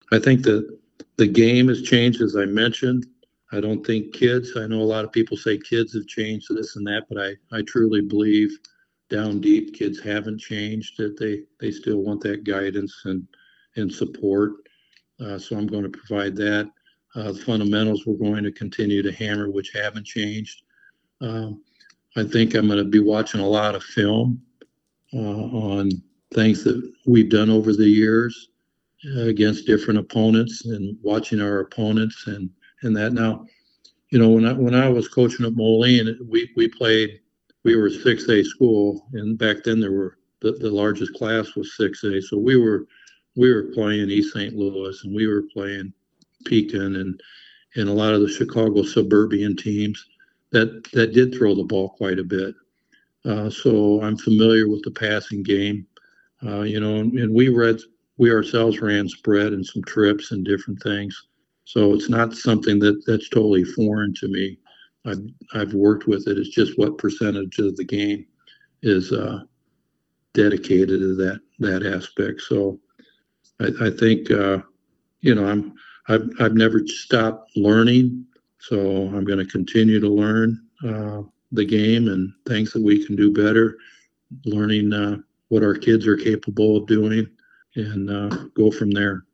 I think that the game has changed, as I mentioned. I don't think kids, I know a lot of people say kids have changed this and that, but I truly believe down deep kids haven't changed, that they still want that guidance and support. So I'm going to provide that. The fundamentals we're going to continue to hammer, which haven't changed. Um, I think I'm going to be watching a lot of film on things that we've done over the years against different opponents and watching our opponents and that. Now, when I was coaching at Moline, we played. We were 6A school, and back then there were the largest class was 6A. So we were playing East St. Louis, and we were playing Pekin and a lot of the Chicago suburban teams that did throw the ball quite a bit. So I'm familiar with the passing game. And we ourselves ran spread and some trips and different things. So it's not something that's totally foreign to me. I've I've worked with it. It's just what percentage of the game is dedicated to that aspect. So I think I've never stopped learning. So I'm going to continue to learn the game and things that we can do better, learning what our kids are capable of doing, and go from there.